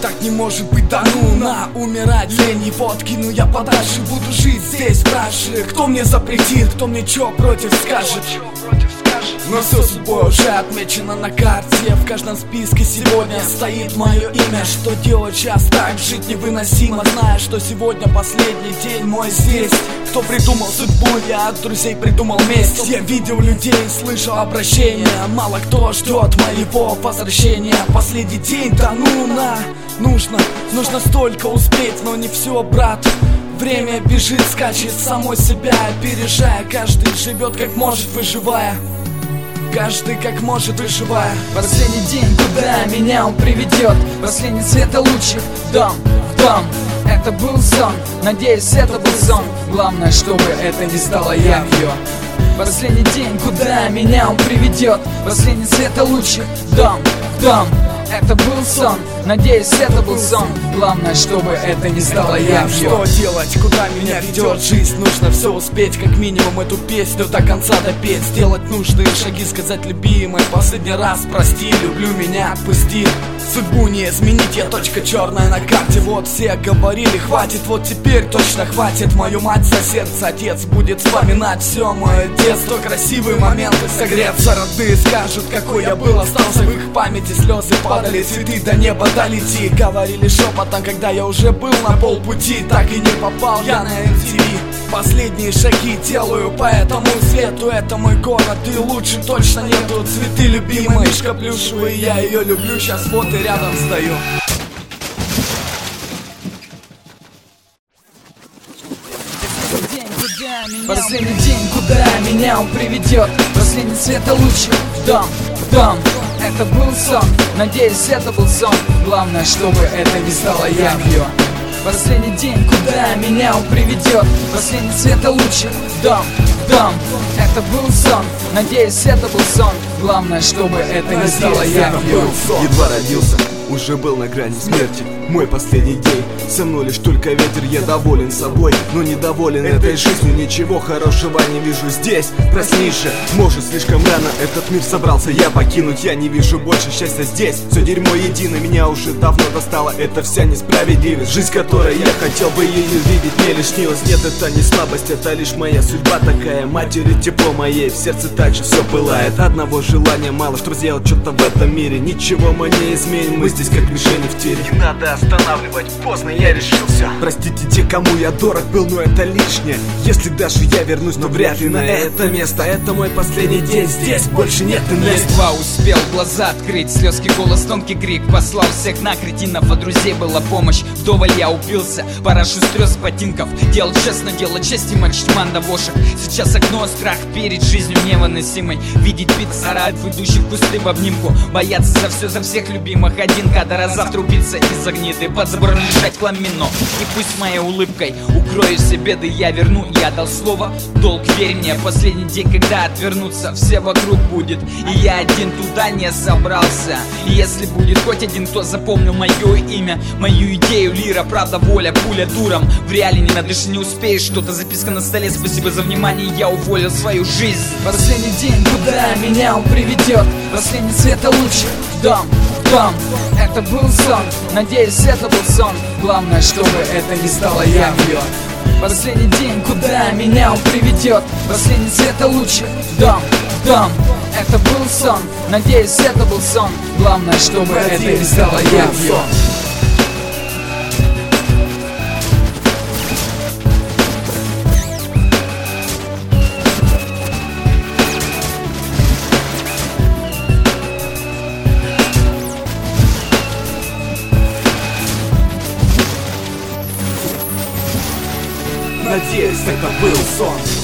так не может быть, да ну на. Умирать лень и водки, ну я подальше буду жить здесь дальше. Кто мне запретит, кто мне чё против скажет? Но все судьбой уже отмечено на карте. В каждом списке сегодня стоит мое имя. Что делать сейчас так? Жить невыносимо, зная, что сегодня последний день мой здесь. Кто придумал судьбу, я от друзей придумал месть. Я видел людей, слышал обращения. Мало кто ждет моего возвращения. Последний день, да ну на. Нужно столько успеть, но не все, брат. Время бежит, скачет самой себя, опережая. Каждый живет как может, выживая. Каждый как может, выживая. Последний день, куда меня он приведет. Последний света лучик, в дом. Это был сон, надеюсь, это был сон. Главное, чтобы это не стало явью. Последний день, куда меня он приведет. Последний света лучик, в дом. Это был сон, надеюсь, это был сон. Главное, чтобы это не стало явью. Что делать, куда меня ведет жизнь? Нужно все успеть, как минимум эту песню до конца допеть. Сделать нужные шаги, сказать любимой последний раз прости, люблю меня, отпусти. Судьбу не изменить, я точка черная на карте. Вот все говорили, хватит, вот теперь точно хватит. Мою мать за сердце отец будет вспоминать все мое детство. Красивые моменты согреться, родные скажут, какой я был. Остался в их памяти, слезы падали, цветы до неба долети. Говорили шепотом, когда я уже был на полпути. Так и не попал я на MTV. Последние шаги делаю по этому свету. Это мой город и лучше точно нету. Цветы любимые, мишка плюшевый, я ее люблю. Сейчас вот и рядом стою. Последний день, куда меня он приведет. Последний света лучик, в дом. Это был сон, надеюсь, это был сон. Главное, чтобы это не стало явью. Последний день, куда меня он приведет. Последний света лучик, в дом. Это был сон, надеюсь, это был сон. Главное, чтобы это не стало явью. Едва родился, уже был на грани смерти. Мой последний день, со мной лишь только ветер. Я доволен собой, но недоволен этой жизнью. Ничего хорошего не вижу здесь. Проснись же, может слишком рано этот мир собрался я покинуть. Я не вижу больше счастья здесь. Все дерьмо едино, меня уже давно достала эта вся несправедливость. Жизнь, которой я хотел бы ее видеть, мне лишь снилось. Нет, это не слабость, это лишь моя судьба такая. Матери тепло моей, в сердце также все пылает. Одного желания мало, чтобы сделать что-то в этом мире. Ничего мы не изменим, мы здесь как мишени в тире. Не надо останавливать, поздно я решился. Простите те, кому я дорог был, но это лишнее. Если даже я вернусь, но вряд ли на это место. Это мой последний день здесь, больше нет энергии. Едва успел глаза открыть, слезки, голос, тонкий крик. Послал всех на кретинов, от друзей была помощь. Вдоволь я упился, парашу слез ботинков. Делать честно, делать честь и мочить мандавошек. Сейчас окно, страх перед жизнью невыносимой. Видеть биться, орать, идущих в кусты в обнимку. Бояться за все, за всех любимых. Один кадр, а завтра убиться из-за гниды. Под забором лежать хламино. И пусть моей улыбкой укрою все беды. Я верну, я дал слово, долг верь мне. Последний день, когда отвернуться все вокруг будет. И я один туда не собрался. И если будет хоть один, кто запомнил мое имя, мою идею, лира, правда, воля, пуля дуром. В реале не надышь, не успеешь, что-то записка на столе. Спасибо за внимание, я уволил свою жизнь. Последний день, куда меня он приведет. Последний света лучик, в дом. Это был сон, надеюсь, это был сон. Главное, чтобы это не стало явью. Последний день, куда меня он приведет. Последний света лучик, в дом. Это был сон, надеюсь, это был сон. Главное, чтобы это не стало явью. Надеюсь, это был сон.